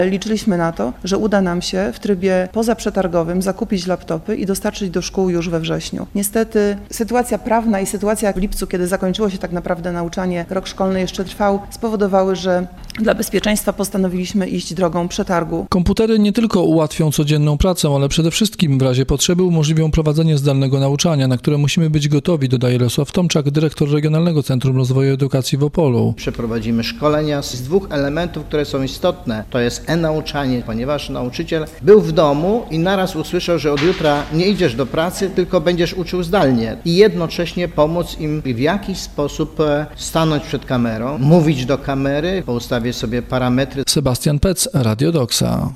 Liczyliśmy na to, że uda nam się w trybie pozaprzetargowym zakupić laptopy i dostarczyć do szkół już we wrześniu. Niestety sytuacja prawna i sytuacja w lipcu, kiedy zakończyło się tak naprawdę nauczanie, rok szkolny jeszcze trwał, spowodowały, że dla bezpieczeństwa postanowiliśmy iść drogą przetargu. Komputery nie tylko ułatwią codzienną pracę, ale przede wszystkim w razie potrzeby umożliwią prowadzenie zdalnego nauczania, na które musimy być gotowi, dodaje Jarosław Tomczak, dyrektor Regionalnego Centrum Rozwoju Edukacji w Opolu. Przeprowadzimy szkolenia z dwóch elementów, które są istotne. To jest e-nauczanie, ponieważ nauczyciel był w domu i naraz usłyszał, że od jutra nie idziesz do pracy, tylko będziesz uczył zdalnie. I jednocześnie pomóc im w jakiś sposób stanąć przed kamerą, mówić do kamery, po ustawie sobie parametry. Sebastian Pec, Radio Doksa.